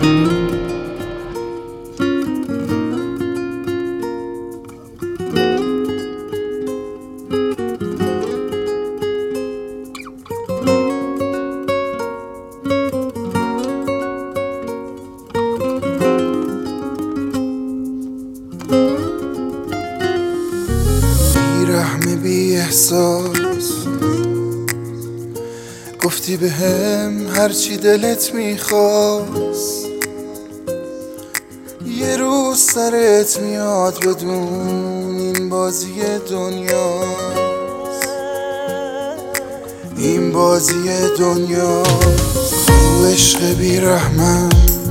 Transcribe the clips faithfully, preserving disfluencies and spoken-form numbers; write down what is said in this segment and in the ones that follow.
بیرحم بی احساس گفتی به هم هرچی دلت میخواست، یه روز سرت میاد بدون این بازی دنیاست، این بازی دنیاست. تو عشق بیرحمم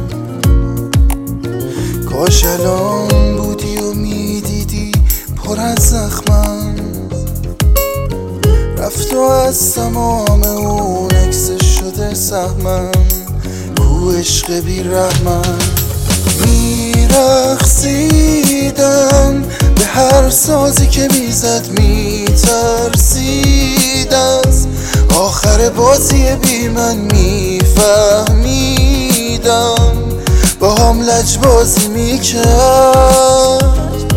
کاش الان بودی و میدیدی پر از زخمم، رفت و از تمام اون اکسش شده سهمم. کو عشق بیرحمم میرقصیدم، به هر سازی که میزد میترسید، از آخر بازی بی من میفهمیدم، با هم لجبازی میکرد،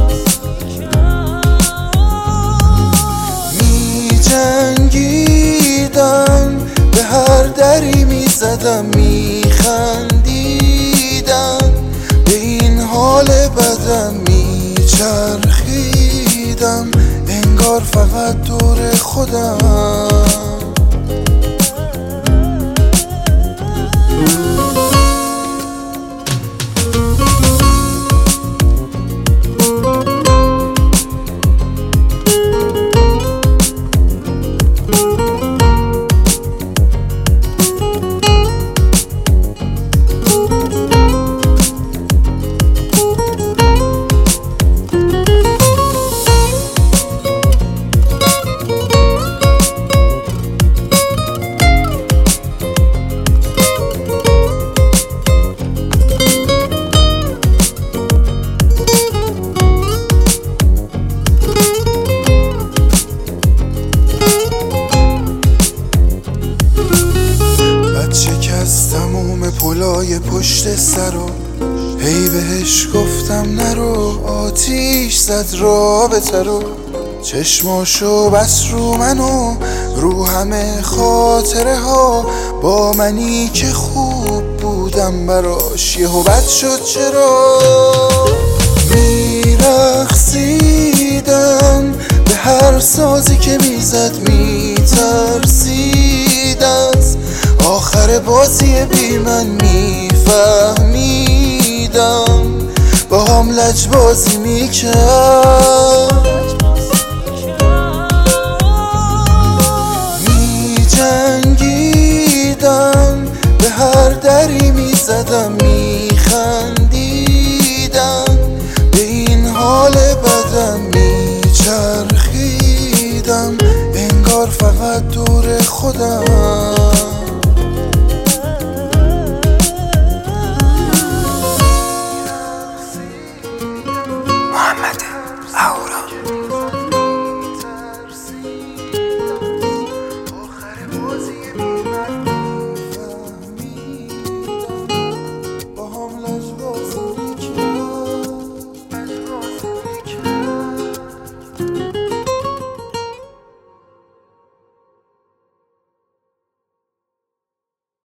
جنگیدم به هر دری میزدم میخندیدم، به این حال بدم میچرخیدم، انگار فقط دور خودم. تموم پلای پشت سرو هی بهش گفتم نرو، آتیش زد رابطه رو، چشماشو بس رو منو، رو همه خاطره ها، با منی که خوب بودم براش یهو بد شد چرا. میرقصیدم به هر سازی که میزد میترسید، از آخر بازی بی من میفهمیدم، با هم لجبازی میکرد.